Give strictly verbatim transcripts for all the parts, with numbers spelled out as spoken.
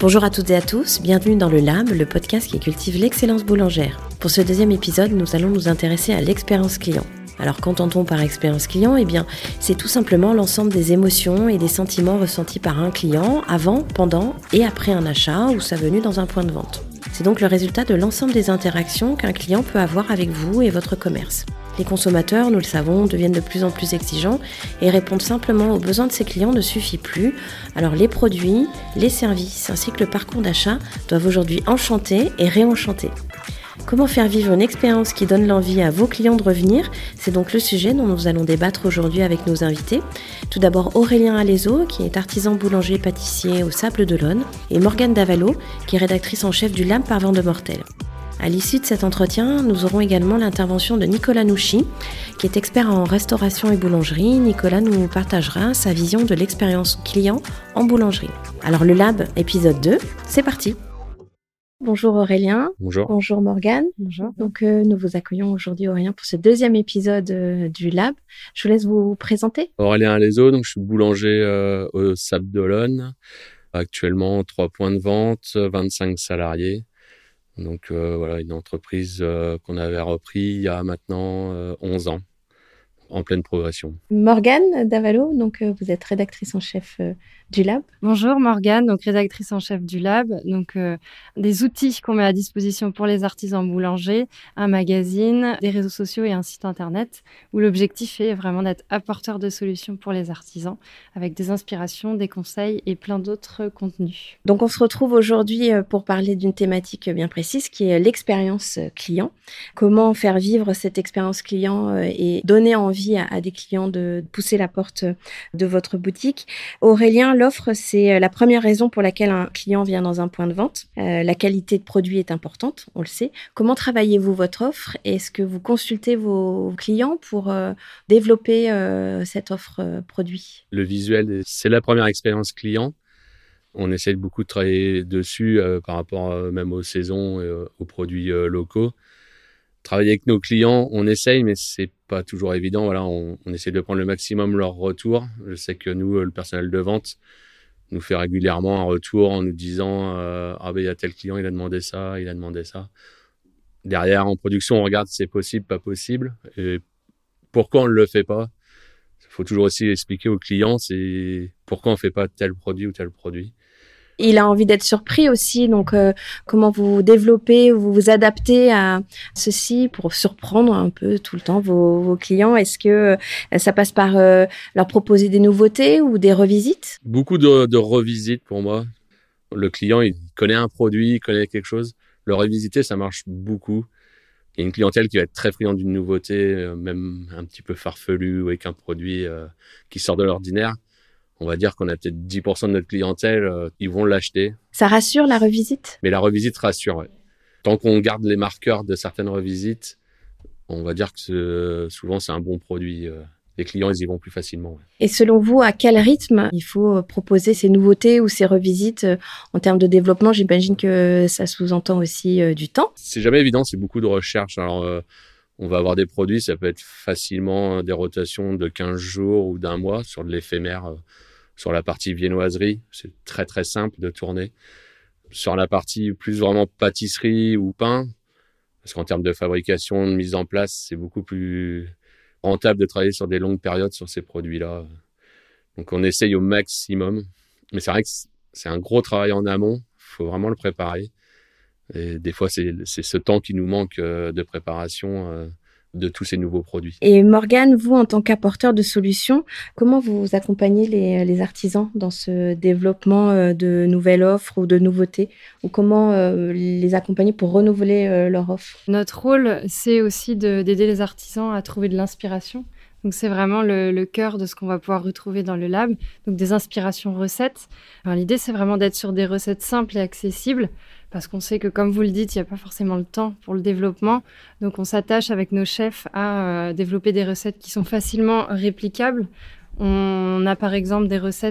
Bonjour à toutes et à tous, bienvenue dans le Lab, le podcast qui cultive l'excellence boulangère. Pour ce deuxième épisode, nous allons nous intéresser à l'expérience client. Alors qu'entend-on par expérience client ? Eh bien, c'est tout simplement l'ensemble des émotions et des sentiments ressentis par un client avant, pendant et après un achat ou sa venue dans un point de vente. C'est donc le résultat de l'ensemble des interactions qu'un client peut avoir avec vous et votre commerce. Les consommateurs, nous le savons, deviennent de plus en plus exigeants et répondre simplement aux besoins de ses clients ne suffit plus. Alors les produits, les services ainsi que le parcours d'achat doivent aujourd'hui enchanter et réenchanter. Comment faire vivre une expérience qui donne l'envie à vos clients de revenir ? C'est donc le sujet dont nous allons débattre aujourd'hui avec nos invités. Tout d'abord Aurélien Alaizo, qui est artisan boulanger-pâtissier au Sables d'Olonne, et Morgane Davalo, qui est rédactrice en chef du Lab par Vent de Mortel. À l'issue de cet entretien, nous aurons également l'intervention de Nicolas Nouchi, qui est expert en restauration et boulangerie. Nicolas nous partagera sa vision de l'expérience client en boulangerie. Alors le Lab, épisode deux, c'est parti. Bonjour Aurélien. Bonjour. Bonjour Morgane. Bonjour. Donc euh, nous vous accueillons aujourd'hui Aurélien pour ce deuxième épisode euh, du Lab. Je vous laisse vous présenter. Aurélien Alaizo, donc je suis boulanger euh, au Sables d'Olonne. Actuellement trois points de vente, vingt-cinq salariés. Donc euh, voilà, une entreprise euh, qu'on avait repris il y a maintenant euh, onze ans, en pleine progression. Morgane Davalo, donc euh, vous êtes rédactrice en chef euh, du Lab. Bonjour Morgane, donc rédactrice en chef du Lab. Donc euh, des outils qu'on met à disposition pour les artisans boulangers, un magazine, des réseaux sociaux et un site internet où l'objectif est vraiment d'être apporteur de solutions pour les artisans avec des inspirations, des conseils et plein d'autres contenus. Donc on se retrouve aujourd'hui pour parler d'une thématique bien précise qui est l'expérience client. Comment faire vivre cette expérience client et donner envie à, à des clients de pousser la porte de votre boutique. Aurélien, l'offre, c'est la première raison pour laquelle un client vient dans un point de vente. Euh, la qualité de produit est importante, on le sait. Comment travaillez-vous votre offre ? Est-ce que vous consultez vos clients pour euh, développer euh, cette offre euh, produit ? Le visuel, c'est la première expérience client. On essaie beaucoup de travailler dessus euh, par rapport euh, même aux saisons et euh, aux produits euh, locaux. Travailler avec nos clients, on essaye, mais c'est pas toujours évident. Voilà, on, on essaie de prendre le maximum leur retour. Je sais que nous, le personnel de vente, nous fait régulièrement un retour en nous disant euh, ah ben il y a tel client, il a demandé ça, il a demandé ça. Derrière, en production, on regarde si c'est possible, pas possible, et pourquoi on ne le fait pas. Il faut toujours aussi expliquer aux clients c'est pourquoi on fait pas tel produit ou tel produit. Il a envie d'être surpris aussi, donc euh, comment vous développez, vous vous adaptez à ceci pour surprendre un peu tout le temps vos, vos clients. Est-ce que euh, ça passe par euh, leur proposer des nouveautés ou des revisites ? Beaucoup de, de revisites pour moi. Le client, il connaît un produit, il connaît quelque chose. Le revisiter, ça marche beaucoup. Il y a une clientèle qui va être très friande d'une nouveauté, euh, même un petit peu farfelue ou avec un produit euh, qui sort de l'ordinaire. On va dire qu'on a peut-être dix pour cent de notre clientèle, euh, ils vont l'acheter. Ça rassure la revisite ? Mais la revisite rassure, ouais. Tant qu'on garde les marqueurs de certaines revisites, on va dire que c'est, souvent c'est un bon produit. Euh, les clients, ils y vont plus facilement. Ouais. Et selon vous, à quel rythme il faut proposer ces nouveautés ou ces revisites euh, en termes de développement ? J'imagine que ça sous-entend aussi euh, du temps. C'est jamais évident, c'est beaucoup de recherche. Alors, euh, on va avoir des produits, ça peut être facilement des rotations de quinze jours ou d'un mois sur de l'éphémère. Euh, Sur la partie viennoiserie, c'est très très simple de tourner. Sur la partie plus vraiment pâtisserie ou pain, parce qu'en termes de fabrication, de mise en place, c'est beaucoup plus rentable de travailler sur des longues périodes sur ces produits-là. Donc on essaye au maximum. Mais c'est vrai que c'est un gros travail en amont, il faut vraiment le préparer. Et des fois, c'est, c'est ce temps qui nous manque de préparation de tous ces nouveaux produits. Et Morgane, vous, en tant qu'apporteur de solutions, comment vous accompagnez les, les artisans dans ce développement de nouvelles offres ou de nouveautés ? Ou comment euh, les accompagner pour renouveler euh, leur offre ? Notre rôle, c'est aussi de, d'aider les artisans à trouver de l'inspiration. Donc, c'est vraiment le, le cœur de ce qu'on va pouvoir retrouver dans le Lab. Donc, des inspirations recettes. Alors, l'idée, c'est vraiment d'être sur des recettes simples et accessibles parce qu'on sait que, comme vous le dites, il n'y a pas forcément le temps pour le développement. Donc, on s'attache avec nos chefs à euh, développer des recettes qui sont facilement réplicables. On a, par exemple, des recettes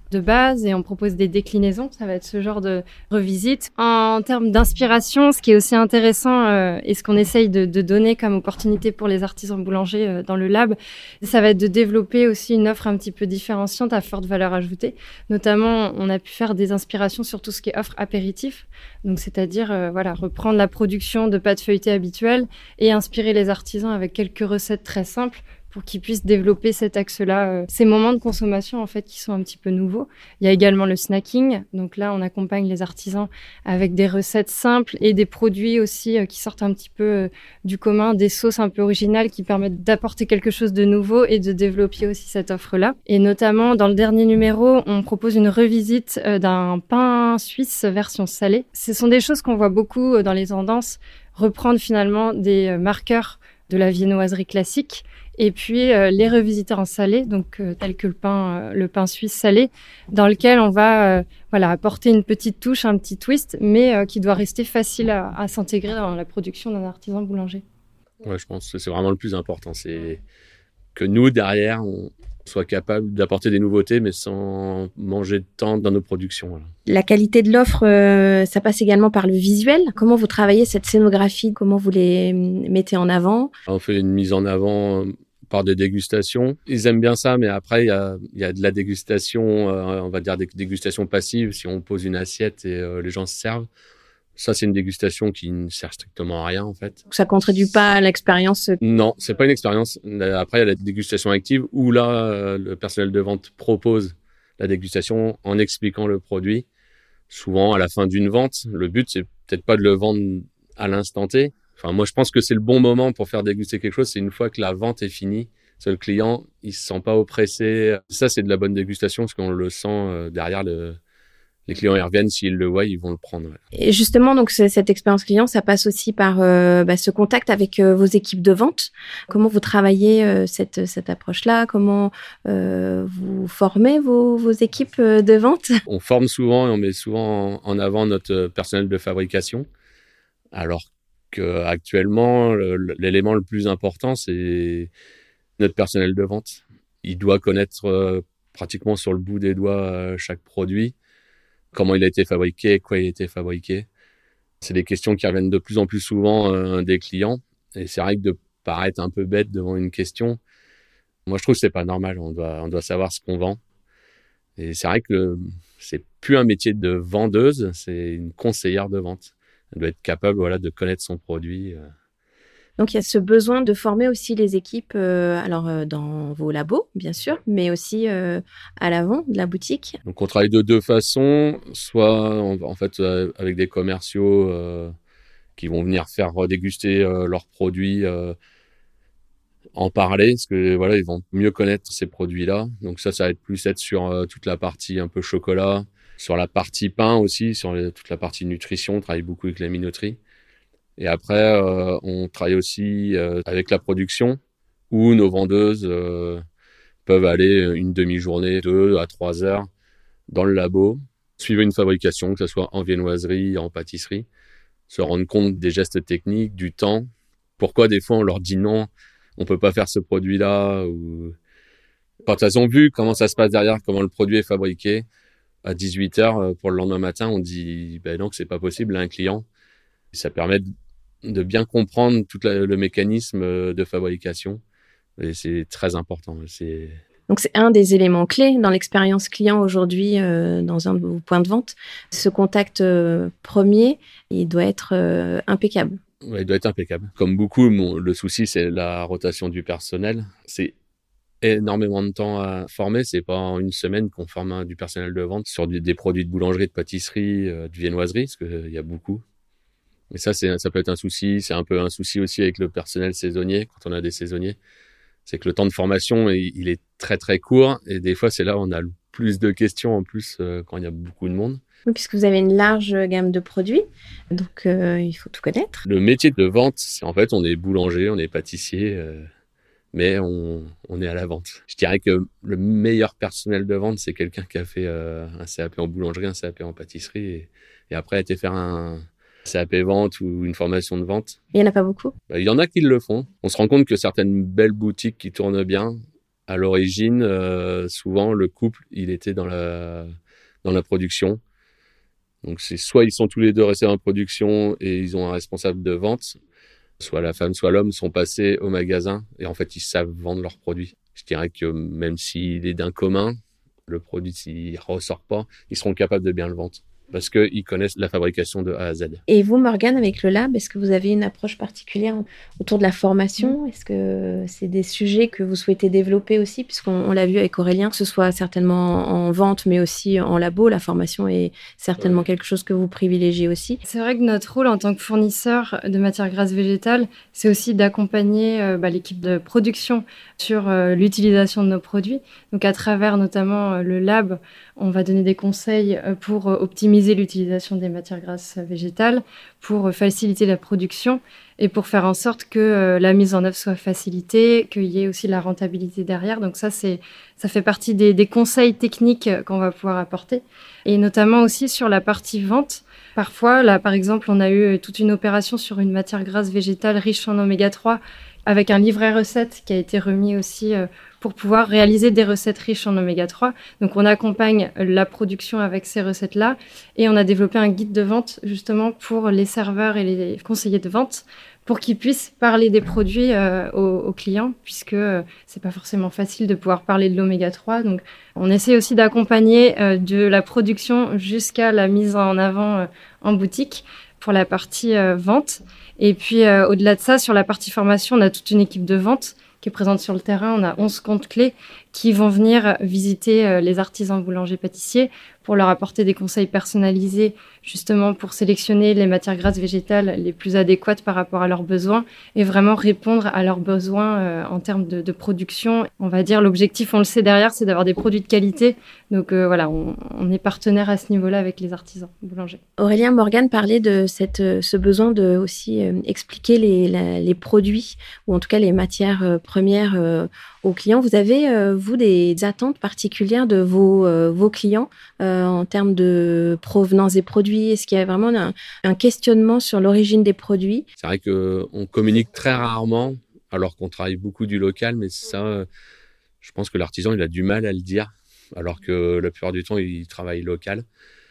de base et on propose des déclinaisons. Ça va être ce genre de revisite. En termes d'inspiration, ce qui est aussi intéressant euh, et ce qu'on essaye de, de donner comme opportunité pour les artisans boulangers euh, dans le lab, ça va être de développer aussi une offre un petit peu différenciante à forte valeur ajoutée. Notamment, on a pu faire des inspirations sur tout ce qui est offre apéritif. Donc, c'est-à-dire euh, voilà, reprendre la production de pâtes feuilletées habituelles et inspirer les artisans avec quelques recettes très simples pour qu'ils puissent développer cet axe-là, euh, ces moments de consommation en fait qui sont un petit peu nouveaux. Il y a également le snacking. Donc là, on accompagne les artisans avec des recettes simples et des produits aussi euh, qui sortent un petit peu euh, du commun, des sauces un peu originales qui permettent d'apporter quelque chose de nouveau et de développer aussi cette offre-là. Et notamment, dans le dernier numéro, on propose une revisite euh, d'un pain suisse version salée. Ce sont des choses qu'on voit beaucoup euh, dans les tendances, reprendre finalement des euh, marqueurs de la viennoiserie classique et puis euh, les revisiter en salé, donc euh, tel que le pain, euh, le pain suisse salé, dans lequel on va euh, voilà apporter une petite touche, un petit twist, mais euh, qui doit rester facile à, à s'intégrer dans la production d'un artisan boulanger. Ouais, je pense que c'est vraiment le plus important, c'est que nous derrière on soit capable d'apporter des nouveautés, mais sans manger de temps dans nos productions. Voilà. La qualité de l'offre, euh, ça passe également par le visuel. Comment vous travaillez cette scénographie? Comment vous les mettez en avant? On fait une mise en avant par des dégustations. Ils aiment bien ça, mais après, il y a, y a de la dégustation, euh, on va dire des dégustations passives, si on pose une assiette et euh, les gens se servent. Ça, c'est une dégustation qui ne sert strictement à rien, en fait. Ça contribue pas à l'expérience? Non, c'est pas une expérience. Après, il y a la dégustation active où là, euh, le personnel de vente propose la dégustation en expliquant le produit. Souvent, à la fin d'une vente, le but, c'est peut-être pas de le vendre à l'instant T. Enfin, moi, je pense que c'est le bon moment pour faire déguster quelque chose. C'est une fois que la vente est finie. C'est le client, il se sent pas oppressé. Ça, c'est de la bonne dégustation parce qu'on le sent euh, derrière le... Les clients, ils reviennent, s'ils le voient, ils vont le prendre. Ouais. Et justement, donc cette expérience client, ça passe aussi par euh, bah, ce contact avec euh, vos équipes de vente. Comment vous travaillez euh, cette cette approche-là? Comment euh, vous formez vos vos équipes de vente? On forme souvent et on met souvent en avant notre personnel de fabrication, alors que actuellement, le, l'élément le plus important, c'est notre personnel de vente. Il doit connaître euh, pratiquement sur le bout des doigts euh, chaque produit. Comment il a été fabriqué, quoi il a été fabriqué. C'est des questions qui reviennent de plus en plus souvent euh, des clients. Et c'est vrai que de paraître un peu bête devant une question, moi je trouve que c'est pas normal. On doit, on doit savoir ce qu'on vend. Et c'est vrai que le, c'est plus un métier de vendeuse, c'est une conseillère de vente. Elle doit être capable, voilà, de connaître son produit. Euh. Donc, il y a ce besoin de former aussi les équipes, euh, alors euh, dans vos labos, bien sûr, mais aussi euh, à l'avant de la boutique. Donc, on travaille de deux façons, soit en, en fait euh, avec des commerciaux euh, qui vont venir faire déguster euh, leurs produits, euh, en parler, parce que voilà, ils vont mieux connaître ces produits-là. Donc ça, ça va être plus être sur euh, toute la partie un peu chocolat, sur la partie pain aussi, sur les, toute la partie nutrition. On travaille beaucoup avec la minoterie. Et après, euh, on travaille aussi euh, avec la production, où nos vendeuses euh, peuvent aller une demi-journée, deux à trois heures dans le labo, suivre une fabrication, que ce soit en viennoiserie, en pâtisserie, se rendre compte des gestes techniques, du temps. Pourquoi des fois on leur dit non, on peut pas faire ce produit-là, ou quand elles ont vu comment ça se passe derrière, comment le produit est fabriqué, à dix-huit heures pour le lendemain matin, on dit ben non, que c'est pas possible à un client. Et ça permet de bien comprendre tout la, le mécanisme de fabrication. Et c'est très important. C'est... Donc, c'est un des éléments clés dans l'expérience client aujourd'hui euh, dans un de vos points de vente. Ce contact euh, premier, il doit être euh, impeccable. Ouais, il doit être impeccable. Comme beaucoup, mon, le souci, c'est la rotation du personnel. C'est énormément de temps à former. C'est pas en une semaine qu'on forme un, du personnel de vente sur du, des produits de boulangerie, de pâtisserie, euh, de viennoiserie, parce qu'il euh, y a beaucoup. Et ça, c'est, ça peut être un souci. C'est un peu un souci aussi avec le personnel saisonnier, quand on a des saisonniers. C'est que le temps de formation, il, il est très, très court. Et des fois, c'est là où on a le plus de questions en plus euh, quand il y a beaucoup de monde. Oui, puisque vous avez une large gamme de produits, donc euh, il faut tout connaître. Le métier de vente, c'est en fait, on est boulanger, on est pâtissier, euh, mais on, on est à la vente. Je dirais que le meilleur personnel de vente, c'est quelqu'un qui a fait euh, un C A P en boulangerie, un C A P en pâtisserie, et, et après a été faire un C A P vente ou une formation de vente. Il n'y en a pas beaucoup. Bah, il y en a qui le font. On se rend compte que certaines belles boutiques qui tournent bien À l'origine, euh, souvent, le couple, il était dans la, dans la production. Donc, c'est soit ils sont tous les deux restés en production et ils ont un responsable de vente, soit la femme, soit l'homme sont passés au magasin et en fait, ils savent vendre leurs produits. Je dirais que même s'il est d'un commun, le produit, s'il ressort pas, ils seront capables de bien le vendre parce qu'ils connaissent la fabrication de A à Z. Et vous, Morgane, avec le lab, est-ce que vous avez une approche particulière autour de la formation ? Est-ce que c'est des sujets que vous souhaitez développer aussi ? Puisqu'on on l'a vu avec Aurélien, que ce soit certainement en vente, mais aussi en labo, la formation est certainement ouais. quelque chose que vous privilégiez aussi. C'est vrai que notre rôle en tant que fournisseur de matières grasses végétales, c'est aussi d'accompagner euh, bah, l'équipe de production sur euh, l'utilisation de nos produits. Donc à travers notamment euh, le lab, on va donner des conseils euh, pour euh, optimiser l'utilisation des matières grasses végétales, pour faciliter la production et pour faire en sorte que euh, la mise en œuvre soit facilitée, qu'il y ait aussi la rentabilité derrière. Donc ça, c'est, ça fait partie des, des conseils techniques qu'on va pouvoir apporter. Et notamment aussi sur la partie vente. Parfois, là, par exemple, on a eu toute une opération sur une matière grasse végétale riche en oméga trois avec un livret recette qui a été remis aussi euh, pour pouvoir réaliser des recettes riches en oméga trois. Donc, on accompagne la production avec ces recettes-là et on a développé un guide de vente justement pour les serveurs et les conseillers de vente pour qu'ils puissent parler des produits euh, aux, aux clients puisque euh, c'est pas forcément facile de pouvoir parler de l'oméga trois. Donc, on essaie aussi d'accompagner euh, de la production jusqu'à la mise en avant euh, en boutique pour la partie euh, vente. Et puis, euh, au-delà de ça, sur la partie formation, on a toute une équipe de vente qui est présente sur le terrain. On a onze comptes clés qui vont venir visiter euh, les artisans boulangers-pâtissiers pour leur apporter des conseils personnalisés, justement pour sélectionner les matières grasses végétales les plus adéquates par rapport à leurs besoins et vraiment répondre à leurs besoins euh, en termes de, de production. On va dire, l'objectif, on le sait derrière, c'est d'avoir des produits de qualité. Donc euh, voilà, on, on est partenaire à ce niveau-là avec les artisans boulangers. Aurélien, Morgane parlait de cette, ce besoin de aussi euh, expliquer les, la, les produits ou en tout cas les matières euh, premières euh, aux clients. Vous avez, euh, vous, des attentes particulières de vos, euh, vos clients euh, en termes de provenance des produits? Est-ce qu'il y a vraiment un, un questionnement sur l'origine des produits? C'est vrai qu'on communique très rarement, alors qu'on travaille beaucoup du local, mais ça, je pense que l'artisan, il a du mal à le dire, alors que la plupart du temps, il travaille local.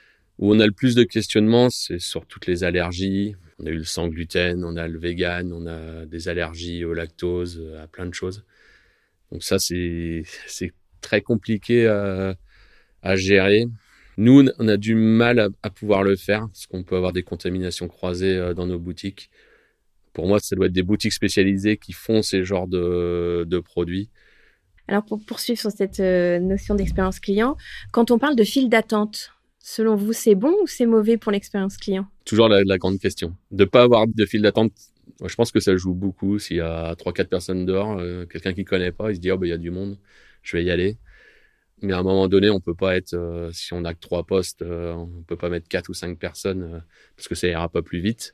Où on a le plus de questionnements, c'est sur toutes les allergies. On a eu le sans gluten, on a le vegan, on a des allergies au lactose, à plein de choses. Donc ça, c'est, c'est très compliqué à, à gérer. Nous, on a du mal à, à pouvoir le faire parce qu'on peut avoir des contaminations croisées dans nos boutiques. Pour moi, ça doit être des boutiques spécialisées qui font ces genres de, de produits. Alors, pour poursuivre sur cette euh, notion d'expérience client, quand on parle de file d'attente, selon vous, c'est bon ou c'est mauvais pour l'expérience client? Toujours la, la grande question. De ne pas avoir de file d'attente, je pense que ça joue beaucoup. S'il y a trois quatre personnes dehors, euh, quelqu'un qui ne connaît pas, il se dit oh, « ben, il y a du monde, je vais y aller ». Mais à un moment donné, on peut pas être, euh, si on n'a que trois postes, euh, on peut pas mettre quatre ou cinq personnes euh, parce que ça ira pas plus vite.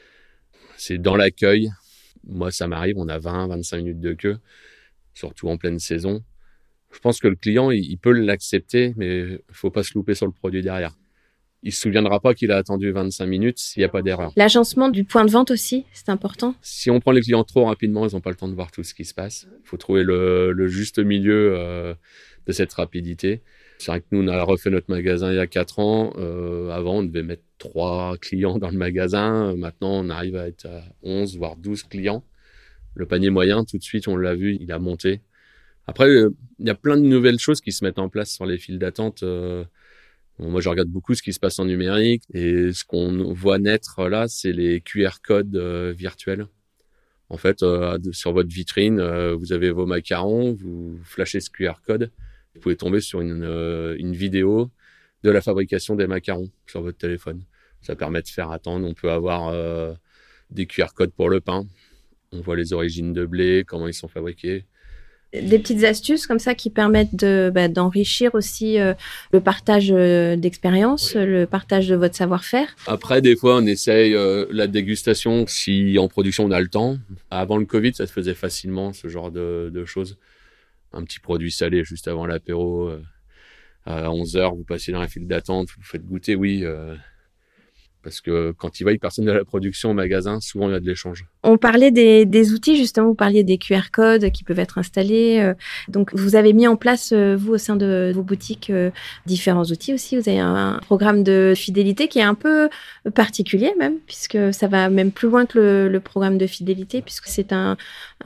C'est dans l'accueil. Moi, ça m'arrive, on a vingt, vingt-cinq minutes de queue, surtout en pleine saison. Je pense que le client, il, il peut l'accepter, mais il faut pas se louper sur le produit derrière. Il se souviendra pas qu'il a attendu vingt-cinq minutes s'il n'y a pas d'erreur. L'agencement du point de vente aussi, c'est important. Si on prend les clients trop rapidement, ils n'ont pas le temps de voir tout ce qui se passe. Il faut trouver le, le juste milieu euh, de cette rapidité. C'est vrai que nous, on a refait notre magasin il y a quatre ans. Euh, avant, on devait mettre trois clients dans le magasin. Maintenant, on arrive à être à onze, voire douze clients. Le panier moyen, tout de suite, on l'a vu, il a monté. Après, il euh, y a plein de nouvelles choses qui se mettent en place sur les files d'attente. Euh, bon, moi, je regarde beaucoup ce qui se passe en numérique. Et ce qu'on voit naître là, c'est les Q R codes euh, virtuels. En fait, euh, sur votre vitrine, euh, vous avez vos macarons, vous flashez ce Q R code. Vous pouvez tomber sur une, euh, une vidéo de la fabrication des macarons sur votre téléphone. Ça permet de faire attendre. On peut avoir euh, des Q R codes pour le pain. On voit les origines de blé, comment ils sont fabriqués. Des petites astuces comme ça qui permettent de, bah, d'enrichir aussi euh, le partage euh, d'expérience, oui. Le partage de votre savoir-faire. Après, des fois, on essaye euh, la dégustation si en production on a le temps. Avant le Covid, ça se faisait facilement, ce genre de, de choses. Un petit produit salé juste avant l'apéro. Euh, à onze heures, vous passez dans la file d'attente, vous faites goûter, oui. Euh, Parce que quand ils voient personne de la production au magasin, souvent il y a de l'échange. On parlait des, des outils, justement, vous parliez des Q R codes qui peuvent être installés. Euh, donc, vous avez mis en place, euh, vous, au sein de vos boutiques, euh, différents outils aussi. Vous avez un, un programme de fidélité qui est un peu particulier même, puisque ça va même plus loin que le, le programme de fidélité, puisque c'est un,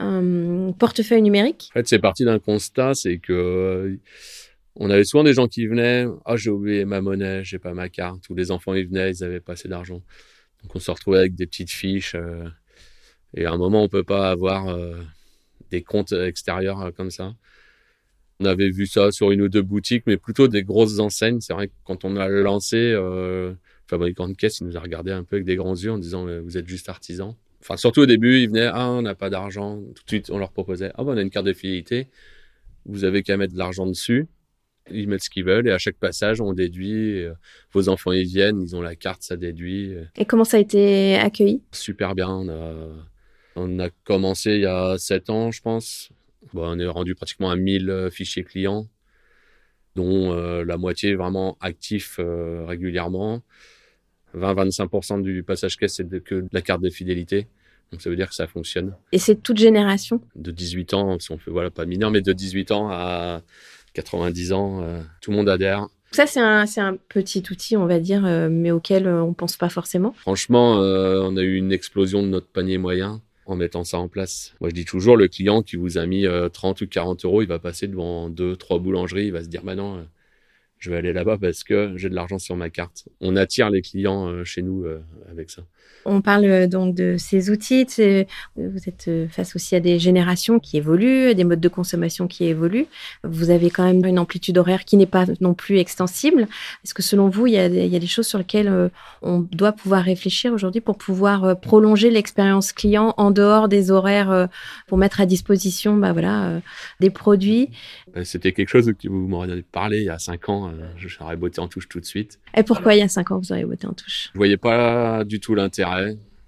un portefeuille numérique. En fait, c'est parti d'un constat, c'est que euh, on avait souvent des gens qui venaient, ah oh, j'ai oublié ma monnaie, j'ai pas ma carte. Ou les enfants ils venaient, ils avaient pas assez d'argent. Donc on se retrouvait avec des petites fiches. Euh, et à un moment on peut pas avoir euh, des comptes extérieurs euh, comme ça. On avait vu ça sur une ou deux boutiques, mais plutôt des grosses enseignes. C'est vrai que quand on a lancé, euh, le fabricant de caisse, il nous a regardé un peu avec des grands yeux en disant vous êtes juste artisan. Enfin surtout au début, ils venaient ah on n'a pas d'argent. Tout de suite on leur proposait ah bon, on a une carte de fidélité, vous avez qu'à mettre de l'argent dessus. Ils mettent ce qu'ils veulent et à chaque passage, on déduit. Euh, vos enfants, ils viennent, ils ont la carte, ça déduit. Et comment ça a été accueilli ? Super bien. On a, on a commencé il y a sept ans, je pense. Bon, on est rendu pratiquement à mille fichiers clients, dont euh, la moitié vraiment actifs euh, régulièrement. vingt à vingt-cinq pour cent du passage caisse, c'est de, que de la carte de fidélité. Donc, ça veut dire que ça fonctionne. Et c'est toute génération ? De dix-huit ans, si on fait, voilà, pas mineur, mais de dix-huit ans à quatre-vingt-dix ans, euh, tout le monde adhère. Ça, c'est un, c'est un petit outil, on va dire, euh, mais auquel euh, on ne pense pas forcément. Franchement, euh, on a eu une explosion de notre panier moyen en mettant ça en place. Moi, je dis toujours, le client qui vous a mis euh, trente ou quarante euros, il va passer devant deux, trois boulangeries, il va se dire, bah non, euh, je vais aller là-bas parce que j'ai de l'argent sur ma carte. On attire les clients euh, chez nous euh, avec ça. On parle donc de ces outils. C'est, vous êtes face aussi à des générations qui évoluent, des modes de consommation qui évoluent. Vous avez quand même une amplitude horaire qui n'est pas non plus extensible. Est-ce que selon vous, il y a, il y a des choses sur lesquelles on doit pouvoir réfléchir aujourd'hui pour pouvoir prolonger l'expérience client en dehors des horaires, pour mettre à disposition bah voilà, des produits ? C'était quelque chose que vous m'auriez parlé il y a cinq ans. J'aurais botté en touche tout de suite. Et pourquoi il y a cinq ans vous auriez botté en touche ? Je voyais pas du tout l'intérêt.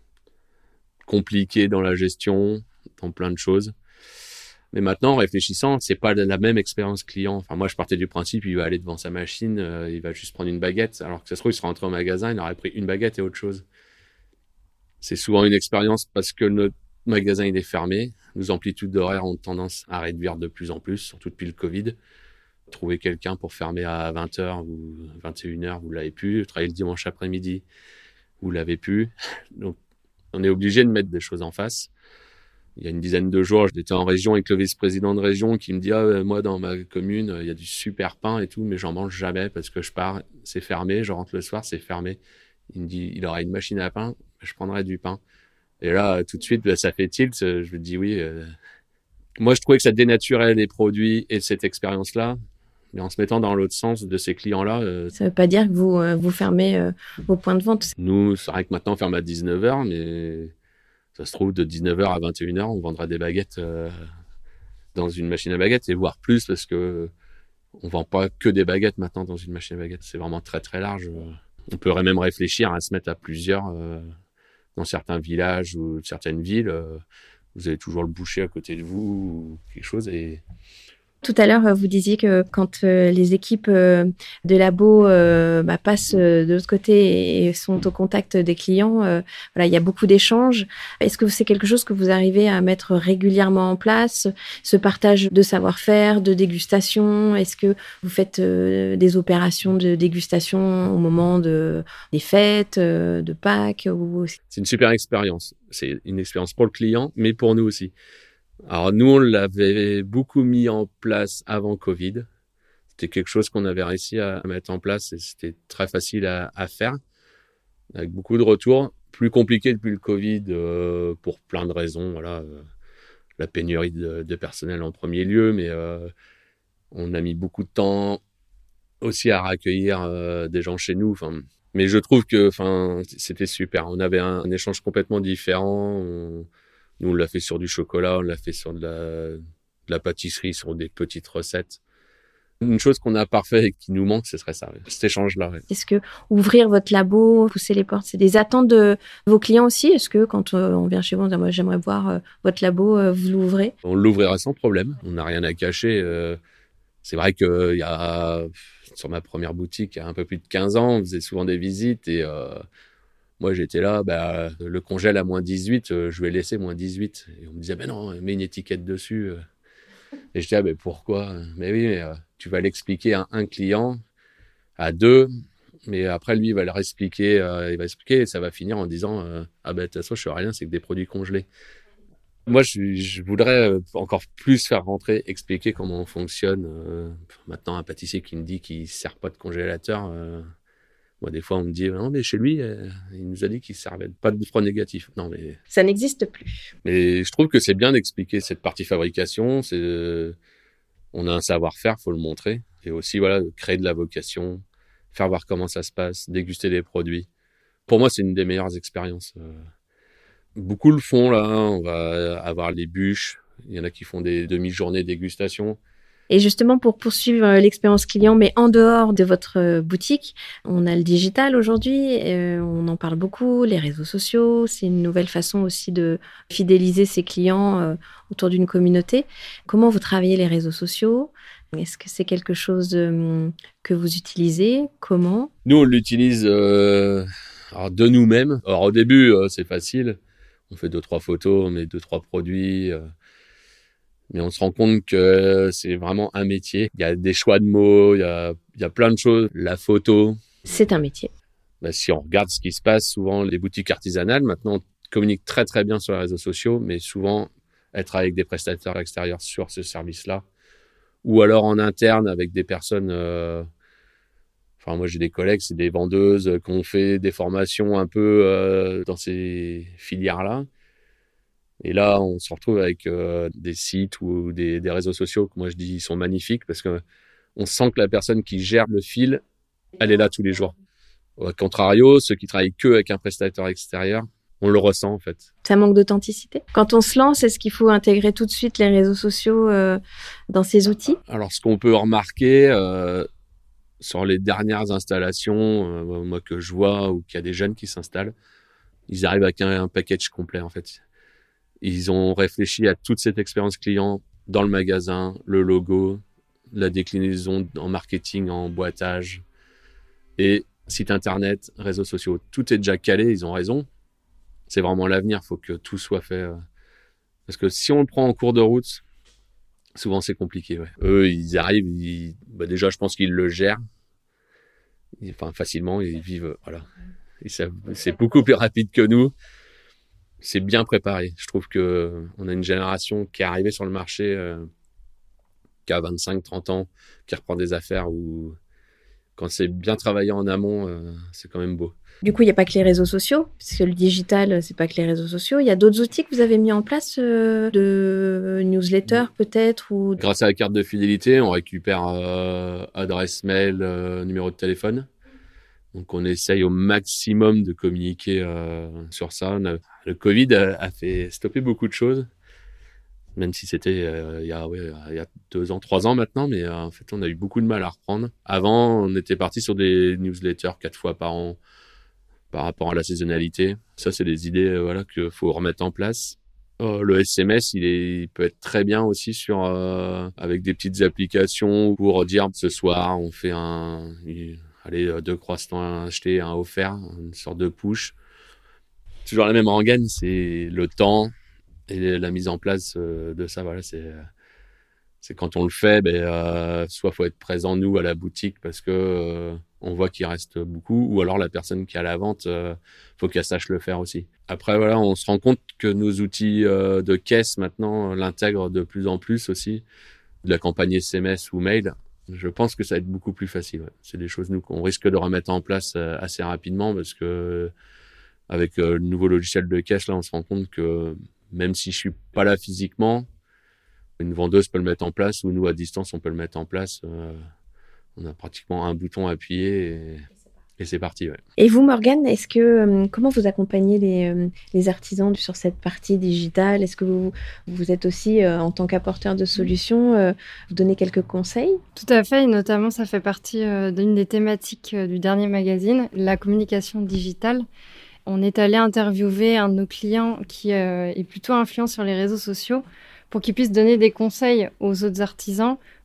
Compliqué dans la gestion, dans plein de choses. Mais maintenant, en réfléchissant, c'est pas la même expérience client. Enfin, moi, je partais du principe, il va aller devant sa machine, euh, il va juste prendre une baguette. Alors que ça se trouve, il serait rentré au magasin, il aurait pris une baguette et autre chose. C'est souvent une expérience parce que notre magasin, il est fermé. Nos amplitudes d'horaire ont tendance à réduire de plus en plus, surtout depuis le Covid. Trouver quelqu'un pour fermer à vingt heures ou vingt et une heures, vous l'avez pu. Travailler le dimanche après-midi, vous l'avez pu. Donc, on est obligé de mettre des choses en face. Il y a une dizaine de jours, j'étais en région avec le vice-président de région qui me dit ah, « moi, dans ma commune, il y a du super pain et tout, mais j'en mange jamais parce que je pars, c'est fermé. Je rentre le soir, c'est fermé. » Il me dit « il aura une machine à pain, je prendrai du pain. » Et là, tout de suite, ça fait tilt. Je me dis « oui. Euh... » Moi, je trouvais que ça dénaturait les produits et cette expérience-là. Mais en se mettant dans l'autre sens de ces clients-là... Euh... Ça ne veut pas dire que vous, euh, vous fermez euh, vos points de vente. Nous, c'est vrai que maintenant, on ferme à dix-neuf heures, mais ça se trouve, de dix-neuf heures à vingt et une heures, on vendra des baguettes euh, dans une machine à baguettes, et voire plus, parce que on ne vend pas que des baguettes maintenant dans une machine à baguettes. C'est vraiment très, très large. On pourrait même réfléchir à se mettre à plusieurs euh, dans certains villages ou certaines villes. Euh, vous avez toujours le boucher à côté de vous ou quelque chose, et... Tout à l'heure, vous disiez que quand euh, les équipes euh, de labo euh, bah, passent euh, de l'autre côté et sont au contact des clients, euh, voilà, il y a beaucoup d'échanges. Est-ce que c'est quelque chose que vous arrivez à mettre régulièrement en place, ce partage de savoir-faire, de dégustation ? Est-ce que vous faites euh, des opérations de dégustation au moment de, des fêtes, euh, de Pâques ou... C'est une super expérience. C'est une expérience pour le client, mais pour nous aussi. Alors nous, on l'avait beaucoup mis en place avant Covid. C'était quelque chose qu'on avait réussi à mettre en place et c'était très facile à, à faire, avec beaucoup de retours. Plus compliqué depuis le Covid euh, pour plein de raisons. Voilà, euh, la pénurie de, de personnel en premier lieu, mais euh, on a mis beaucoup de temps aussi à accueillir euh, des gens chez nous. Enfin, mais je trouve que, enfin, c'était super. On avait un, un échange complètement différent. On, Nous, on l'a fait sur du chocolat, on l'a fait sur de la, de la pâtisserie, sur des petites recettes. Une chose qu'on a parfait et qui nous manque, ce serait ça, cet échange-là. Ouais. Est-ce que ouvrir votre labo, pousser les portes, c'est des attentes de vos clients aussi ? Est-ce que quand euh, on vient chez vous, on dit moi j'aimerais voir euh, votre labo, euh, vous l'ouvrez ? On l'ouvrira sans problème. On n'a rien à cacher. Euh, c'est vrai que il y a sur ma première boutique, il y a un peu plus de quinze ans, on faisait souvent des visites et euh, Moi, j'étais là, bah, le congèle à moins dix-huit, euh, je vais laisser moins dix-huit. Et on me disait, ben non, mets une étiquette dessus. Et je disais, ah, ben pourquoi? Mais oui, mais, euh, tu vas l'expliquer à un client, à deux, mais après, lui, il va leur expliquer, euh, il va expliquer et ça va finir en disant, euh, ah ben de toute façon, je ne fais rien, c'est que des produits congelés. Moi, je, je voudrais encore plus faire rentrer, expliquer comment on fonctionne. Euh, maintenant, un pâtissier qui me dit qu'il ne sert pas de congélateur, euh, moi, des fois, on me dit, non, mais chez lui, euh, il nous a dit qu'il ne servait pas de froid négatif. Non, mais... Ça n'existe plus. Mais je trouve que c'est bien d'expliquer cette partie fabrication. C'est, euh, on a un savoir-faire, il faut le montrer. Et aussi, voilà, créer de la vocation, faire voir comment ça se passe, déguster des produits. Pour moi, c'est une des meilleures expériences. Euh, Beaucoup le font, là. On va avoir les bûches. Il y en a qui font des demi-journées dégustation. Et justement, pour poursuivre l'expérience client, mais en dehors de votre boutique, on a le digital aujourd'hui. Euh, on en parle beaucoup, les réseaux sociaux. C'est une nouvelle façon aussi de fidéliser ses clients euh, autour d'une communauté. Comment vous travaillez les réseaux sociaux? Est-ce que c'est quelque chose euh, que vous utilisez? Comment? Nous, on l'utilise euh, alors de nous-mêmes. Alors, au début, euh, c'est facile. On fait deux, trois photos, on met deux, trois produits. Euh, mais on se rend compte que c'est vraiment un métier. Il y a des choix de mots, il y a, il y a plein de choses. La photo. C'est un métier. Bah, si on regarde ce qui se passe, souvent, les boutiques artisanales, maintenant, communiquent très, très bien sur les réseaux sociaux, mais souvent, être avec des prestataires extérieurs sur ce service-là. Ou alors en interne avec des personnes... Euh, Enfin, moi, j'ai des collègues, c'est des vendeuses qui ont fait des formations un peu euh, dans ces filières-là. Et là, on se retrouve avec euh, des sites ou des, des réseaux sociaux que moi, je dis, ils sont magnifiques parce qu'on sent que la personne qui gère le fil, elle est là tous les jours. Au contrario, ceux qui travaillent que avec un prestataire extérieur, on le ressent en fait. Ça manque d'authenticité. Quand on se lance, est-ce qu'il faut intégrer tout de suite les réseaux sociaux euh, dans ces outils? Alors, ce qu'on peut remarquer... Euh, sur les dernières installations, euh, moi que je vois, ou qu'il y a des jeunes qui s'installent, ils arrivent avec un, un package complet en fait. Ils ont réfléchi à toute cette expérience client dans le magasin, le logo, la déclinaison en marketing, en boitage, et site internet, réseaux sociaux. Tout est déjà calé, ils ont raison. C'est vraiment l'avenir, il faut que tout soit fait. Euh... Parce que si on le prend en cours de route, souvent, c'est compliqué. Ouais. Eux, ils arrivent, ils... Bah, déjà, je pense qu'ils le gèrent. Enfin, facilement, ils vivent. Voilà. Et ça, c'est beaucoup plus rapide que nous. C'est bien préparé. Je trouve qu'on a une génération qui est arrivée sur le marché, euh, qui a vingt-cinq trente ans, qui reprend des affaires où, quand c'est bien travaillé en amont, euh, c'est quand même beau. Du coup, il n'y a pas que les réseaux sociaux, parce que le digital, c'est pas que les réseaux sociaux. Il y a d'autres outils que vous avez mis en place, euh, de newsletter peut-être ou... Grâce à la carte de fidélité, on récupère euh, adresse mail, euh, numéro de téléphone. Donc, on essaye au maximum de communiquer euh, sur ça. Le Covid a, a fait stopper beaucoup de choses, même si c'était euh, il, y a, ouais, il y a deux ans, trois ans maintenant, mais euh, en fait, on a eu beaucoup de mal à reprendre. Avant, on était parti sur des newsletters quatre fois par an, par rapport à la saisonnalité. Ça, c'est des idées euh, voilà, qu'il faut remettre en place. Euh, le S M S, il, est, il peut être très bien aussi sur, euh, avec des petites applications pour dire ce soir, on fait un, allez, deux croissants achetés, un offert, une sorte de push. Toujours la même rengaine, c'est le temps et la mise en place euh, de ça. Voilà, c'est, c'est quand on le fait, ben, euh, soit faut être présent, nous, à la boutique parce que euh, on voit qu'il reste beaucoup, ou alors la personne qui est à la vente, euh, faut qu'elle sache le faire aussi. Après, voilà, on se rend compte que nos outils euh, de caisse, maintenant, l'intègrent de plus en plus aussi, de la campagne S M S ou mail. Je pense que ça va être beaucoup plus facile. Ouais. C'est des choses, nous, qu'on risque de remettre en place euh, assez rapidement, parce que avec euh, le nouveau logiciel de caisse, là, on se rend compte que même si je suis pas là physiquement, une vendeuse peut le mettre en place, ou nous, à distance, on peut le mettre en place. Euh, on a pratiquement un bouton appuyé et, et c'est parti. Ouais. Et vous, Morgane, est-ce que, euh, comment vous accompagnez les, euh, les artisans sur cette partie digitale? Est-ce que vous, vous êtes aussi, euh, en tant qu'apporteur de solutions, euh, vous donnez quelques conseils? Tout à fait, et notamment, ça fait partie euh, d'une des thématiques euh, du dernier magazine, la communication digitale. On est allé interviewer un de nos clients qui euh, est plutôt influent sur les réseaux sociaux pour qu'il puisse donner des conseils aux autres artisans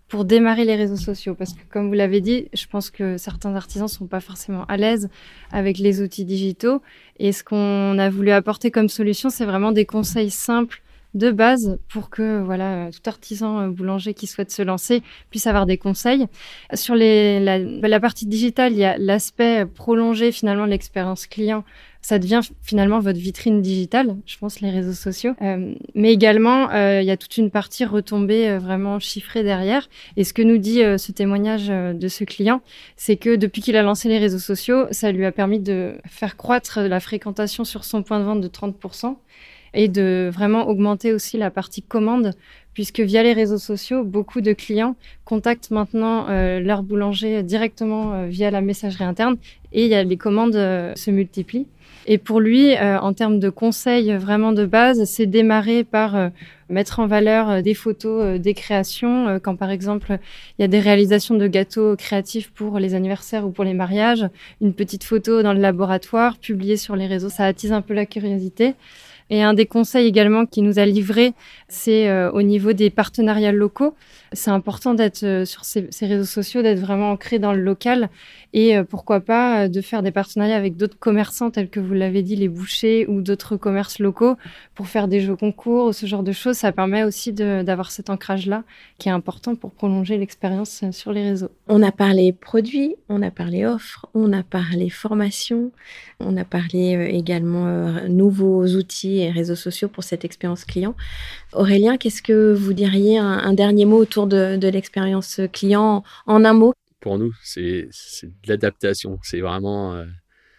pour démarrer les réseaux sociaux. Parce que comme vous l'avez dit, je pense que certains artisans sont pas forcément à l'aise avec les outils digitaux. Et ce qu'on a voulu apporter comme solution, c'est vraiment des conseils simples de base pour que voilà tout artisan boulanger qui souhaite se lancer puisse avoir des conseils. Sur les, la, la partie digitale, il y a l'aspect prolongé finalement de l'expérience client. Ça devient finalement votre vitrine digitale, je pense, les réseaux sociaux. Euh, mais également, euh, il y a toute une partie retombée euh, vraiment chiffrée derrière. Et ce que nous dit euh, ce témoignage euh, de ce client, c'est que depuis qu'il a lancé les réseaux sociaux, ça lui a permis de faire croître la fréquentation sur son point de vente de trente pour cent et de vraiment augmenter aussi la partie commande, puisque via les réseaux sociaux, beaucoup de clients contactent maintenant euh, leur boulanger directement euh, via la messagerie interne et il y a, les commandes euh, se multiplient. Et pour lui, euh, en termes de conseils vraiment de base, c'est démarrer par euh, mettre en valeur euh, des photos euh, des créations. Euh, quand par exemple, il y a des réalisations de gâteaux créatifs pour les anniversaires ou pour les mariages, une petite photo dans le laboratoire, publiée sur les réseaux, ça attise un peu la curiosité. Et un des conseils également qu'il nous a livré, c'est euh, au niveau des partenariats locaux. C'est important d'être euh, sur ces, ces réseaux sociaux, d'être vraiment ancré dans le local et euh, pourquoi pas euh, de faire des partenariats avec d'autres commerçants tels que vous l'avez dit, les bouchers ou d'autres commerces locaux pour faire des jeux concours ou ce genre de choses. Ça permet aussi de, d'avoir cet ancrage-là qui est important pour prolonger l'expérience euh, sur les réseaux. On a parlé produits, on a parlé offres, on a parlé formation, on a parlé euh, également euh, nouveaux outils et réseaux sociaux pour cette expérience client. Aurélien, qu'est-ce que vous diriez, un, un dernier mot autour de, de l'expérience client en un mot? Pour nous, c'est, c'est de l'adaptation. C'est vraiment euh,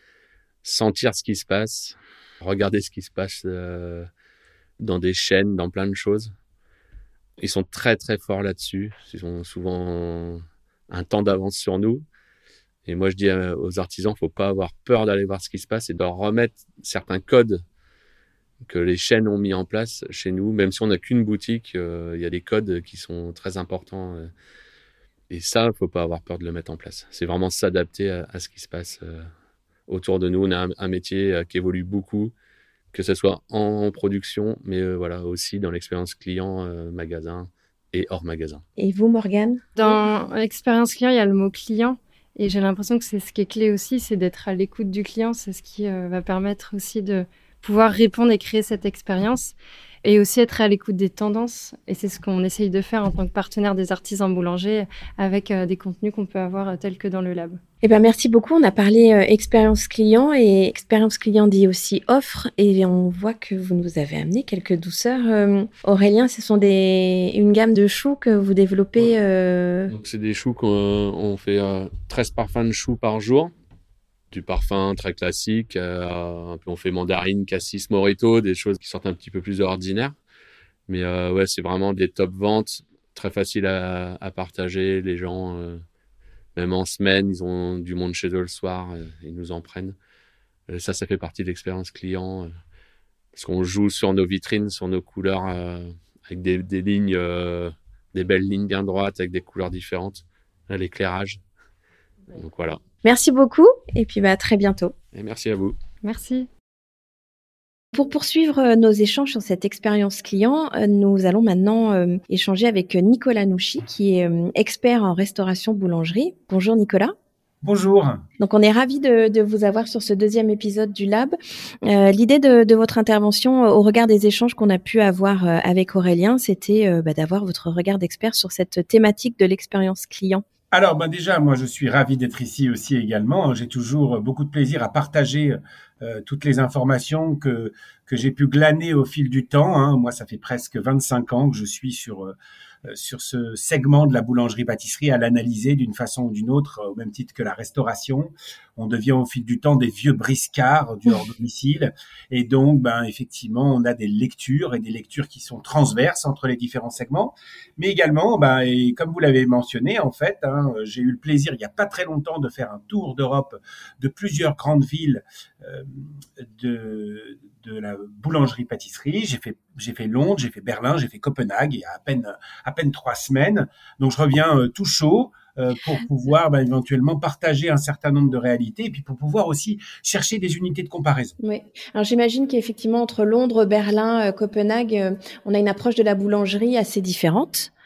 sentir ce qui se passe, regarder ce qui se passe euh, dans des chaînes, dans plein de choses. Ils sont très, très forts là-dessus. Ils ont souvent un temps d'avance sur nous. Et moi, je dis aux artisans, il ne faut pas avoir peur d'aller voir ce qui se passe et de remettre certains codes que les chaînes ont mis en place chez nous. Même si on n'a qu'une boutique, il euh, y a des codes qui sont très importants. Euh, et ça, il ne faut pas avoir peur de le mettre en place. C'est vraiment s'adapter à, à ce qui se passe euh, autour de nous. On a un, un métier euh, qui évolue beaucoup, que ce soit en production, mais euh, voilà, aussi dans l'expérience client, euh, magasin et hors magasin. Et vous, Morgane? Dans l'expérience client, il y a le mot client. Et j'ai l'impression que c'est ce qui est clé aussi, c'est d'être à l'écoute du client. C'est ce qui euh, va permettre aussi de pouvoir répondre et créer cette expérience. Et aussi être à l'écoute des tendances. Et c'est ce qu'on essaye de faire en tant que partenaire des artisans boulangers avec euh, des contenus qu'on peut avoir euh, tels que dans le lab. Eh ben, merci beaucoup. On a parlé euh, expérience client et expérience client dit aussi offre. Et on voit que vous nous avez amené quelques douceurs. Euh, Aurélien, ce sont des, une gamme de choux que vous développez. Euh... Donc, c'est des choux qu'on on fait euh, treize parfums de choux par jour. Du parfum très classique, euh, on fait mandarine, cassis, morito, des choses qui sortent un petit peu plus de l'ordinaire. Mais euh, ouais, c'est vraiment des top ventes, très faciles à, à partager. Les gens, euh, même en semaine, ils ont du monde chez eux le soir, euh, ils nous en prennent. Euh, ça, ça fait partie de l'expérience client, euh, parce qu'on joue sur nos vitrines, sur nos couleurs, euh, avec des, des lignes, euh, des belles lignes bien droites, avec des couleurs différentes, à l'éclairage. Donc voilà. Merci beaucoup et puis bah, à très bientôt. Et merci à vous. Merci. Pour poursuivre nos échanges sur cette expérience client, nous allons maintenant euh, échanger avec Nicolas Nouchy, qui est euh, expert en restauration boulangerie. Bonjour Nicolas. Bonjour. Donc on est ravis de, de vous avoir sur ce deuxième épisode du Lab. Euh, l'idée de, de votre intervention, au regard des échanges qu'on a pu avoir euh, avec Aurélien, c'était euh, bah, d'avoir votre regard d'expert sur cette thématique de l'expérience client. Alors, ben déjà, moi, je suis ravi d'être ici aussi également. J'ai toujours beaucoup de plaisir à partager euh, toutes les informations que que j'ai pu glaner au fil du temps. Hein. Moi, ça fait presque vingt-cinq ans que je suis sur euh, sur ce segment de la boulangerie-pâtisserie à l'analyser d'une façon ou d'une autre, au même titre que la restauration. On devient au fil du temps des vieux briscards du hors domicile. Et donc, ben, effectivement, on a des lectures et des lectures qui sont transverses entre les différents segments. Mais également, ben, et comme vous l'avez mentionné, en fait, hein, j'ai eu le plaisir, il n'y a pas très longtemps, de faire un tour d'Europe de plusieurs grandes villes euh, de, de la boulangerie-pâtisserie. J'ai fait, j'ai fait Londres, j'ai fait Berlin, j'ai fait Copenhague, il y a à peine, à peine trois semaines. Donc, je reviens euh, tout chaud. Euh, pour pouvoir bah, éventuellement partager un certain nombre de réalités et puis pour pouvoir aussi chercher des unités de comparaison. Oui. Alors j'imagine qu'effectivement entre Londres, Berlin, euh, Copenhague, euh, on a une approche de la boulangerie assez différente.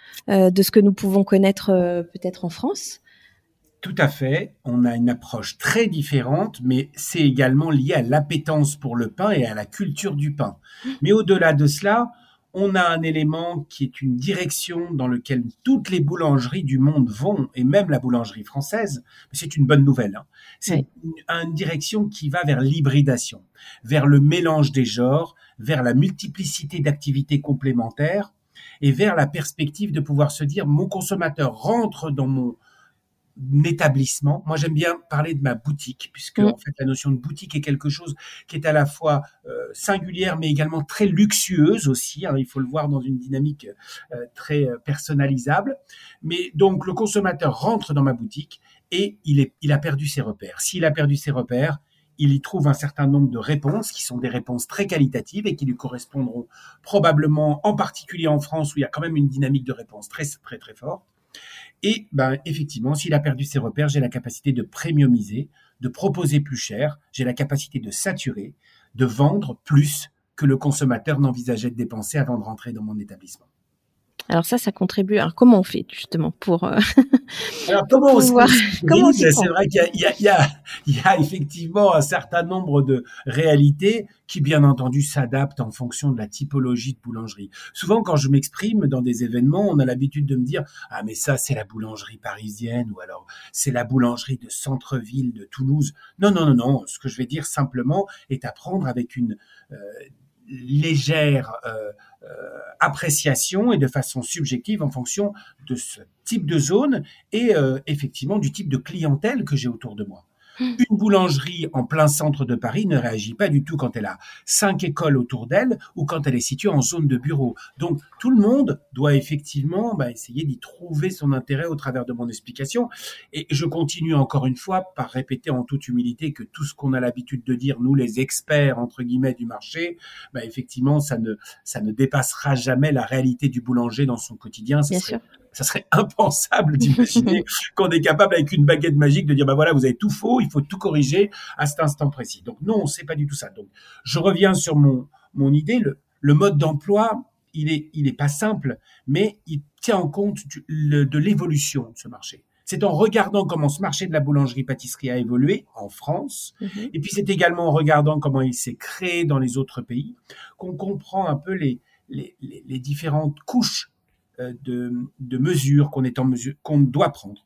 euh, de ce que nous pouvons connaître euh, peut-être en France? Tout à fait. On a une approche très différente, mais c'est également lié à l'appétence pour le pain et à la culture du pain. Mais au-delà de cela, on a un élément qui est une direction dans laquelle toutes les boulangeries du monde vont, et même la boulangerie française. C'est une bonne nouvelle, hein. C'est Oui. une, une direction qui va vers l'hybridation, vers le mélange des genres, vers la multiplicité d'activités complémentaires et vers la perspective de pouvoir se dire mon consommateur rentre dans mon établissement. Moi, j'aime bien parler de ma boutique, puisque Mmh. en fait, la notion de boutique est quelque chose qui est à la fois euh, singulière, mais également très luxueuse aussi, hein. Il faut le voir dans une dynamique euh, très euh, personnalisable. Mais donc, le consommateur rentre dans ma boutique et il est, il a perdu ses repères. S'il a perdu ses repères, il y trouve un certain nombre de réponses qui sont des réponses très qualitatives et qui lui correspondront probablement, en particulier en France, où il y a quand même une dynamique de réponse très, très, très forte. Et ben, effectivement, s'il a perdu ses repères, j'ai la capacité de premiumiser, de proposer plus cher, j'ai la capacité de saturer, de vendre plus que le consommateur n'envisageait de dépenser avant de rentrer dans mon établissement. Alors ça, ça contribue. Alors comment on fait justement pour euh, Alors comment on pouvoir... se comment on s'y C'est prend? vrai qu'il y a, il y, a, il y, a, il y a effectivement un certain nombre de réalités qui, bien entendu, s'adaptent en fonction de la typologie de boulangerie. Souvent, quand je m'exprime dans des événements, on a l'habitude de me dire « Ah, mais ça, c'est la boulangerie parisienne » ou alors « C'est la boulangerie de centre-ville de Toulouse ». Non, non, non, non. Ce que je vais dire simplement est à prendre avec une euh, légère euh, euh, appréciation et de façon subjective en fonction de ce type de zone et euh, effectivement du type de clientèle que j'ai autour de moi. Une boulangerie en plein centre de Paris ne réagit pas du tout quand elle a cinq écoles autour d'elle ou quand elle est située en zone de bureau. Donc, tout le monde doit effectivement bah, essayer d'y trouver son intérêt au travers de mon explication. Et je continue encore une fois par répéter en toute humilité que tout ce qu'on a l'habitude de dire, nous les experts, entre guillemets, du marché, bah, effectivement, ça ne, ça ne dépassera jamais la réalité du boulanger dans son quotidien. Ça Bien serait, sûr. ça serait impensable d'imaginer qu'on est capable avec une baguette magique de dire bah voilà, vous avez tout faux, il faut tout corriger à cet instant précis. Donc non, c'est pas du tout ça. Donc je reviens sur mon mon idée, le le mode d'emploi, il est il est pas simple, mais il tient en compte du, le, de l'évolution de ce marché. C'est en regardant comment ce marché de la boulangerie-pâtisserie a évolué en France, Mm-hmm. et puis c'est également en regardant comment il s'est créé dans les autres pays qu'on comprend un peu les les, les, les différentes couches De, de mesures qu'on est en mesure, qu'on doit prendre.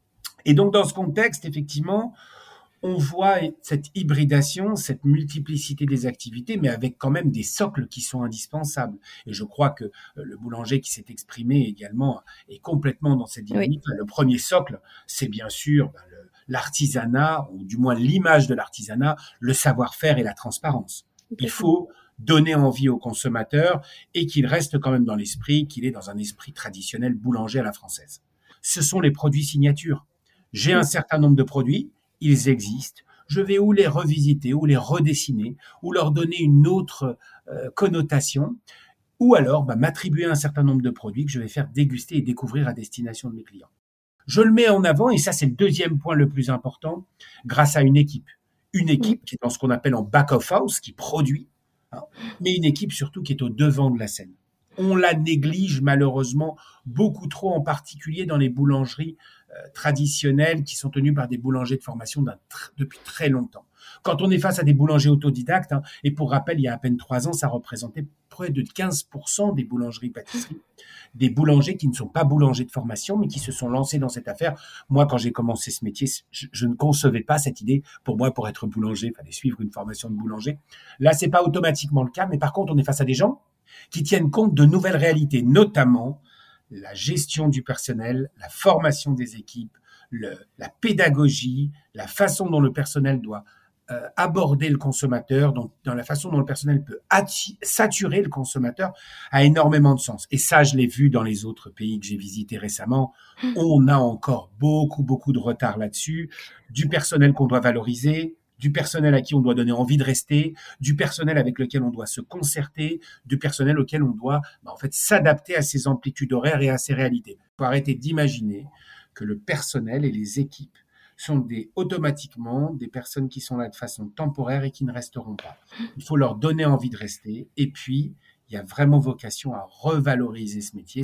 Et donc, dans ce contexte, effectivement, on voit cette hybridation, cette multiplicité des activités, mais avec quand même des socles qui sont indispensables. Et je crois que le boulanger qui s'est exprimé également est complètement dans cette dynamique. Oui. Le premier socle, c'est bien sûr ben, le, l'artisanat, ou du moins l'image de l'artisanat, le savoir-faire et la transparence. Il faut donner envie au consommateur et qu'il reste quand même dans l'esprit, qu'il est dans un esprit traditionnel boulanger à la française. Ce sont les produits signatures. J'ai un certain nombre de produits, ils existent. Je vais ou les revisiter, ou les redessiner, ou leur donner une autre euh, connotation, ou alors bah, m'attribuer un certain nombre de produits que je vais faire déguster et découvrir à destination de mes clients. Je le mets en avant, et ça c'est le deuxième point le plus important, grâce à une équipe. Une équipe qui est dans ce qu'on appelle en back of house, qui produit, hein, mais une équipe surtout qui est au devant de la scène. On la néglige malheureusement beaucoup trop, en particulier dans les boulangeries euh, traditionnelles qui sont tenues par des boulangers de formation d'un tr- depuis très longtemps. Quand on est face à des boulangers autodidactes, hein, et pour rappel, il y a à peine trois ans, ça représentait près de quinze pour cent des boulangeries-pâtisseries, des boulangers qui ne sont pas boulangers de formation, mais qui se sont lancés dans cette affaire. Moi, quand j'ai commencé ce métier, je, je ne concevais pas cette idée. Pour moi, pour être boulanger, il fallait suivre une formation de boulanger. Là, c'est pas automatiquement le cas, mais par contre, on est face à des gens qui tiennent compte de nouvelles réalités, notamment la gestion du personnel, la formation des équipes, le, la pédagogie, la façon dont le personnel doit euh, aborder le consommateur, donc dans la façon dont le personnel peut atti- saturer le consommateur, a énormément de sens. Et ça, je l'ai vu dans les autres pays que j'ai visités récemment. On a encore beaucoup, beaucoup de retard là-dessus, du personnel qu'on doit valoriser, du personnel à qui on doit donner envie de rester, du personnel avec lequel on doit se concerter, du personnel auquel on doit bah, en fait s'adapter à ses amplitudes horaires et à ses réalités. Il faut arrêter d'imaginer que le personnel et les équipes sont des, automatiquement des personnes qui sont là de façon temporaire et qui ne resteront pas. Il faut leur donner envie de rester. Et puis, il y a vraiment vocation à revaloriser ce métier.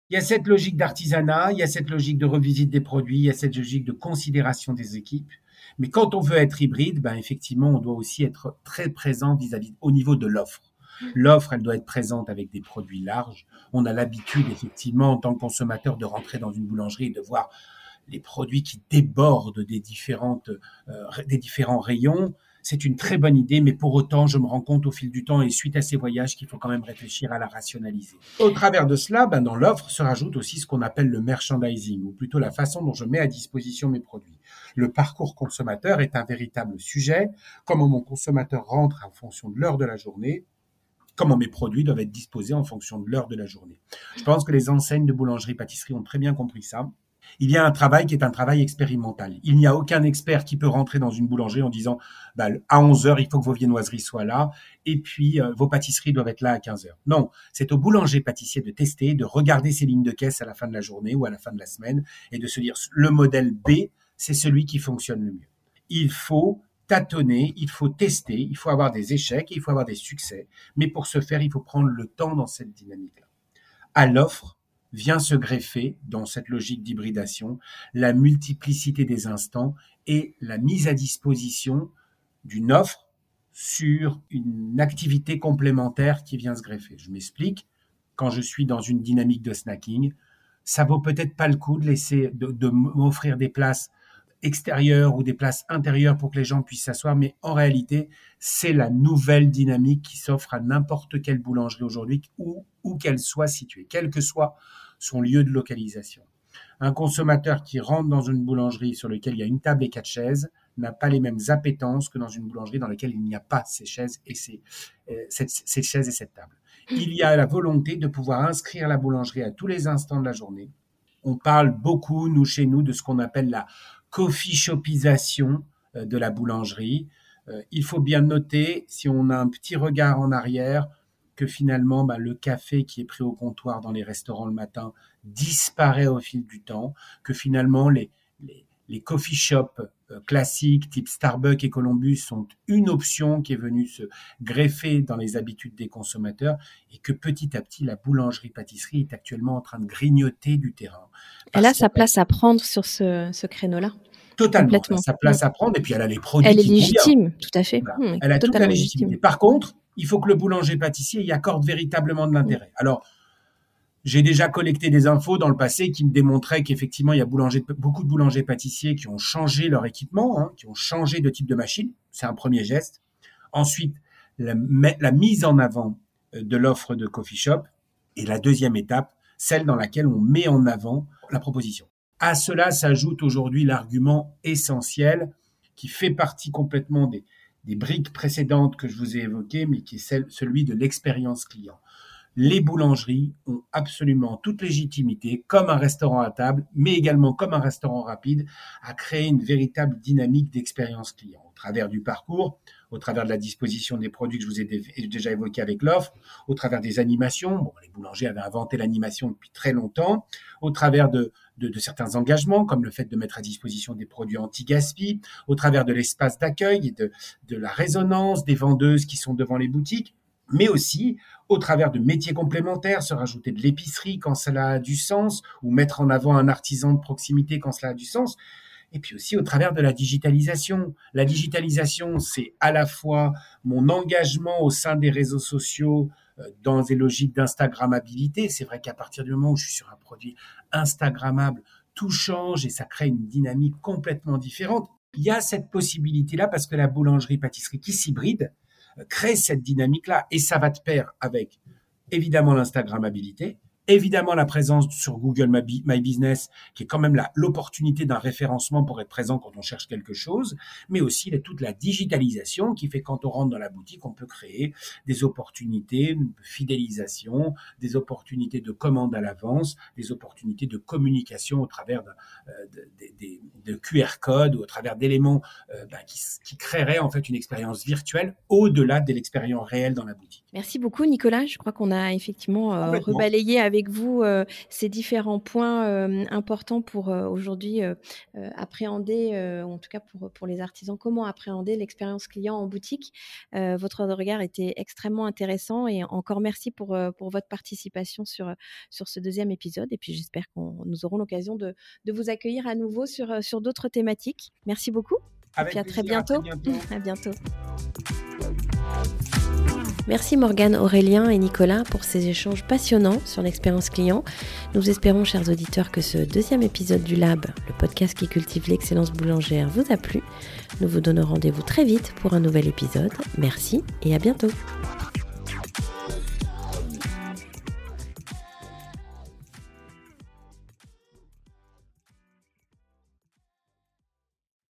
Il y a cette logique d'artisanat, il y a cette logique de revisite des produits, il y a cette logique de considération des équipes. Mais quand on veut être hybride, ben effectivement, on doit aussi être très présent vis-à-vis au niveau de l'offre. L'offre, elle doit être présente avec des produits larges. On a l'habitude, effectivement, en tant que consommateur, de rentrer dans une boulangerie et de voir les produits qui débordent des différentes, euh, des différents rayons. C'est une très bonne idée, mais pour autant, je me rends compte au fil du temps et suite à ces voyages qu'il faut quand même réfléchir à la rationaliser. Au travers de cela, ben, dans l'offre se rajoute aussi ce qu'on appelle le merchandising, ou plutôt la façon dont je mets à disposition mes produits. Le parcours consommateur est un véritable sujet. Comment mon consommateur rentre en fonction de l'heure de la journée, comment mes produits doivent être disposés en fonction de l'heure de la journée. Je pense que les enseignes de boulangerie-pâtisserie ont très bien compris ça. Il y a un travail qui est un travail expérimental. Il n'y a aucun expert qui peut rentrer dans une boulangerie en disant bah, à onze heures, il faut que vos viennoiseries soient là et puis euh, vos pâtisseries doivent être là à quinze heures. Non, c'est au boulanger-pâtissier de tester, de regarder ses lignes de caisse à la fin de la journée ou à la fin de la semaine et de se dire le modèle B, c'est celui qui fonctionne le mieux. Il faut tâtonner, il faut tester, il faut avoir des échecs, il faut avoir des succès. Mais pour ce faire, il faut prendre le temps dans cette dynamique-là. À l'offre, vient se greffer, dans cette logique d'hybridation, la multiplicité des instants et la mise à disposition d'une offre sur une activité complémentaire qui vient se greffer. Je m'explique, quand je suis dans une dynamique de snacking, ça vaut peut-être pas le coup de laisser, de, de m'offrir des places extérieures ou des places intérieures pour que les gens puissent s'asseoir, mais en réalité, c'est la nouvelle dynamique qui s'offre à n'importe quelle boulangerie aujourd'hui, où, où qu'elle soit située, quel que soit son lieu de localisation. Un consommateur qui rentre dans une boulangerie sur laquelle il y a une table et quatre chaises n'a pas les mêmes appétences que dans une boulangerie dans laquelle il n'y a pas ces chaises et ces, euh, cette, ces chaises et cette table. Il y a la volonté de pouvoir inscrire la boulangerie à tous les instants de la journée. On parle beaucoup, nous, chez nous, de ce qu'on appelle la coffee shopisation de la boulangerie. Euh, il faut bien noter, si on a un petit regard en arrière, que finalement, bah, le café qui est pris au comptoir dans les restaurants le matin disparaît au fil du temps, que finalement, les, les, les coffee shops euh, classiques, type Starbucks et Columbus, sont une option qui est venue se greffer dans les habitudes des consommateurs et que petit à petit, la boulangerie-pâtisserie est actuellement en train de grignoter du terrain. Elle a sa place à prendre sur ce, ce créneau-là. Totalement, elle a sa place à prendre et puis elle a les produits elle qui est légitime, tout à fait. Voilà. Mmh, elle a toute la légitimité. Légitime. Par contre, il faut que le boulanger-pâtissier y accorde véritablement de l'intérêt. Mmh. Alors, j'ai déjà collecté des infos dans le passé qui me démontraient qu'effectivement, il y a boulanger, beaucoup de boulangers-pâtissiers qui ont changé leur équipement, hein, qui ont changé de type de machine. C'est un premier geste. Ensuite, la, la mise en avant de l'offre de coffee shop. Et la deuxième étape, celle dans laquelle on met en avant la proposition. À cela s'ajoute aujourd'hui l'argument essentiel qui fait partie complètement des, des briques précédentes que je vous ai évoquées, mais qui est celle, celui de l'expérience client. Les boulangeries ont absolument toute légitimité, comme un restaurant à table, mais également comme un restaurant rapide, à créer une véritable dynamique d'expérience client au travers du parcours, au travers de la disposition des produits que je vous ai dé- déjà évoqués avec l'offre, au travers des animations. Bon, les boulangers avaient inventé l'animation depuis très longtemps, au travers de, de, de certains engagements, comme le fait de mettre à disposition des produits anti-gaspi, au travers de l'espace d'accueil et de, de la résonance des vendeuses qui sont devant les boutiques, mais aussi au travers de métiers complémentaires, se rajouter de l'épicerie quand cela a du sens, ou mettre en avant un artisan de proximité quand cela a du sens, et puis aussi au travers de la digitalisation. La digitalisation, c'est à la fois mon engagement au sein des réseaux sociaux dans des logiques d'instagrammabilité. C'est vrai qu'à partir du moment où je suis sur un produit instagrammable, tout change et ça crée une dynamique complètement différente. Il y a cette possibilité-là parce que la boulangerie-pâtisserie qui s'hybride crée cette dynamique-là et ça va de pair avec évidemment l'instagrammabilité, évidemment la présence sur Google My Business qui est quand même la, l'opportunité d'un référencement pour être présent quand on cherche quelque chose, mais aussi la, toute la digitalisation qui fait quand on rentre dans la boutique, on peut créer des opportunités de fidélisation, des opportunités de commande à l'avance, des opportunités de communication au travers de, de, de, de, de Q R codes ou au travers d'éléments euh, ben, qui, qui créeraient en fait une expérience virtuelle au-delà de l'expérience réelle dans la boutique. Merci beaucoup Nicolas, je crois qu'on a effectivement euh, rebalayé avec vous euh, ces différents points euh, importants pour euh, aujourd'hui euh, euh, appréhender, euh, en tout cas pour, pour les artisans, comment appréhender l'expérience client en boutique. Euh, votre regard était extrêmement intéressant et encore merci pour, euh, pour votre participation sur, sur ce deuxième épisode et puis j'espère qu'on nous aurons l'occasion de, de vous accueillir à nouveau sur, sur d'autres thématiques. Merci beaucoup avec et puis à plaisir, très bientôt. À très bientôt. À bientôt. Merci Morgane, Aurélien et Nicolas pour ces échanges passionnants sur l'expérience client. Nous espérons, chers auditeurs, que ce deuxième épisode du Lab, le podcast qui cultive l'excellence boulangère, vous a plu. Nous vous donnons rendez-vous très vite pour un nouvel épisode. Merci et à bientôt.